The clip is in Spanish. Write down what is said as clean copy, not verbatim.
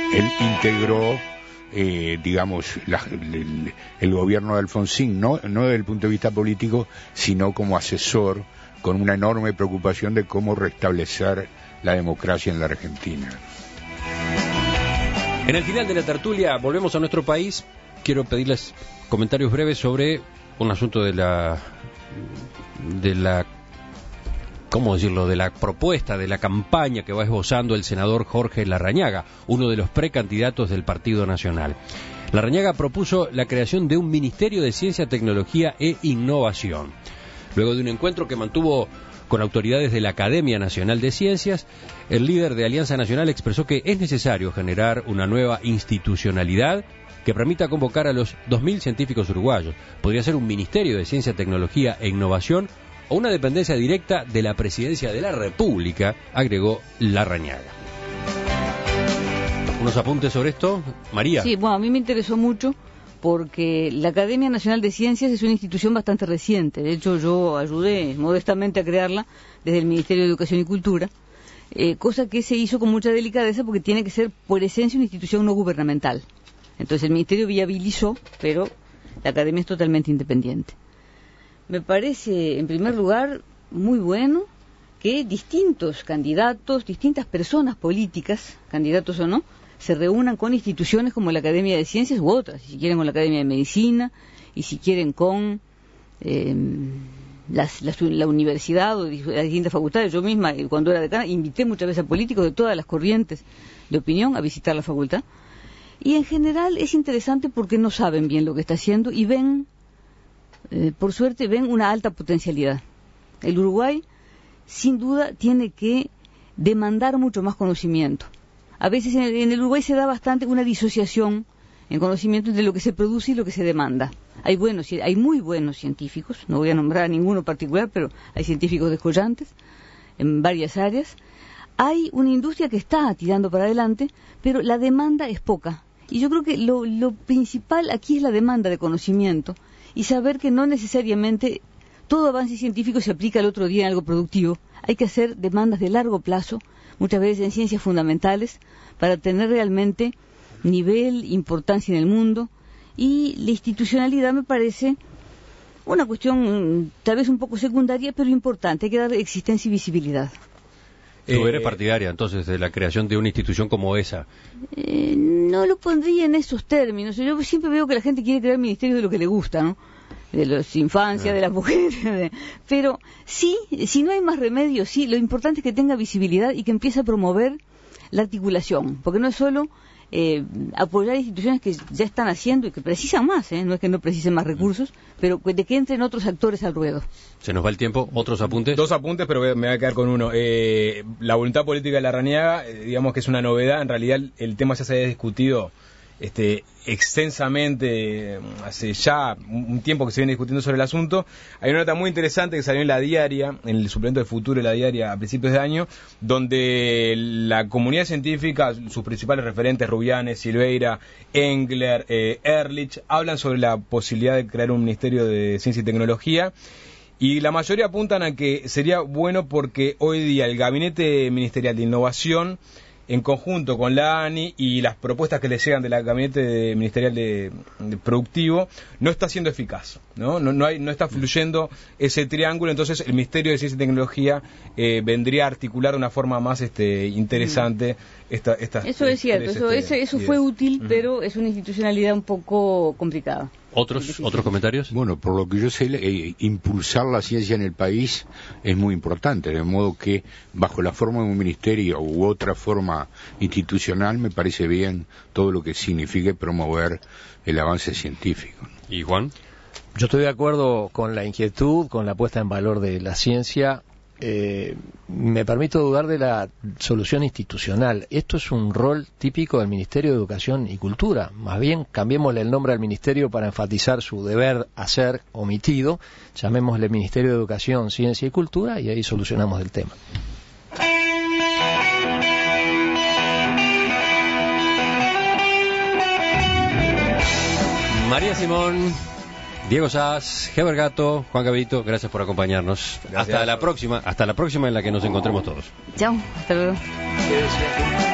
él integró, digamos, el gobierno de Alfonsín, no desde el punto de vista político, sino como asesor, con una enorme preocupación de cómo restablecer la democracia en la Argentina. En el final de la tertulia, volvemos a nuestro país. Quiero pedirles comentarios breves sobre un asunto de la ¿cómo decirlo?, de la propuesta, de la campaña que va esbozando el senador Jorge Larrañaga, uno de los precandidatos del Partido Nacional. Larrañaga propuso la creación de un Ministerio de Ciencia, Tecnología e Innovación. Luego de un encuentro que mantuvo con autoridades de la Academia Nacional de Ciencias, el líder de Alianza Nacional expresó que es necesario generar una nueva institucionalidad que permita convocar a los 2.000 científicos uruguayos. Podría ser un Ministerio de Ciencia, Tecnología e Innovación o una dependencia directa de la Presidencia de la República, agregó Larrañaga. ¿Unos apuntes sobre esto, María? Sí, bueno, a mí me interesó mucho porque la Academia Nacional de Ciencias es una institución bastante reciente. De hecho, yo ayudé modestamente a crearla desde el Ministerio de Educación y Cultura, cosa que se hizo con mucha delicadeza porque tiene que ser, por esencia, una institución no gubernamental. Entonces el Ministerio viabilizó, pero la Academia es totalmente independiente. Me parece, en primer lugar, muy bueno que distintos candidatos, distintas personas políticas, candidatos o no, se reúnan con instituciones como la Academia de Ciencias u otras, si quieren con la Academia de Medicina, y si quieren con la universidad o las distintas facultades. Yo misma, cuando era decana, invité muchas veces a políticos de todas las corrientes de opinión a visitar la facultad. Y en general es interesante porque no saben bien lo que está haciendo y ven, por suerte, ven una alta potencialidad. El Uruguay, sin duda, tiene que demandar mucho más conocimiento. A veces en el Uruguay se da bastante una disociación en conocimiento entre lo que se produce y lo que se demanda. Hay muy buenos científicos, no voy a nombrar a ninguno particular, pero hay científicos descollantes en varias áreas. Hay una industria que está tirando para adelante, pero la demanda es poca. Y yo creo que lo principal aquí es la demanda de conocimiento y saber que no necesariamente todo avance científico se aplica al otro día en algo productivo. Hay que hacer demandas de largo plazo, muchas veces en ciencias fundamentales, para tener realmente nivel, importancia en el mundo. Y la institucionalidad me parece una cuestión tal vez un poco secundaria, pero importante. Hay que darle existencia y visibilidad. ¿Tú eres partidaria, entonces, de la creación de una institución como esa? No lo pondría en esos términos. Yo siempre veo que la gente quiere crear ministerios de lo que le gusta, ¿no? De las infancias, de las mujeres. Pero sí, si no hay más remedio, sí, lo importante es que tenga visibilidad y que empiece a promover la articulación. Porque no es solo apoyar instituciones que ya están haciendo y que precisan más, no es que no precisen más recursos, pero de que entren otros actores al ruedo. Se nos va el tiempo. ¿Otros apuntes? Dos apuntes, pero me voy a quedar con uno. La voluntad política de Larrañaga, digamos que es una novedad. En realidad el tema ya se había discutido extensamente hace ya un tiempo que se viene discutiendo sobre el asunto. Hay una nota muy interesante que salió en La Diaria, en el suplemento de Futuro de La Diaria a principios de año, donde la comunidad científica, sus principales referentes, Rubianes, Silveira, Engler, Ehrlich, hablan sobre la posibilidad de crear un Ministerio de Ciencia y Tecnología. Y la mayoría apuntan a que sería bueno porque hoy día el Gabinete Ministerial de Innovación, en conjunto con la ANI y las propuestas que le llegan del Gabinete Ministerial de Productivo, no está siendo eficaz, no está fluyendo ese triángulo. Entonces el Ministerio de Ciencia y Tecnología vendría a articular de una forma más interesante eso es cierto, eso fue útil, pero es una institucionalidad un poco complicada. ¿Otros comentarios? Bueno, por lo que yo sé, impulsar la ciencia en el país es muy importante, de modo que bajo la forma de un ministerio u otra forma institucional me parece bien todo lo que signifique promover el avance científico. ¿Y Juan? Yo estoy de acuerdo con la inquietud, con la puesta en valor de la ciencia. Me permito dudar de la solución institucional. Esto es un rol típico del Ministerio de Educación y Cultura. Más bien, cambiémosle el nombre al Ministerio para enfatizar su deber hacer omitido. Llamémosle Ministerio de Educación, Ciencia y Cultura y ahí solucionamos el tema. María Simón, Diego Sass, Heber Gato, Juan Gavito, gracias por acompañarnos. Gracias. Hasta la próxima en la que nos encontremos todos. Chao, hasta luego.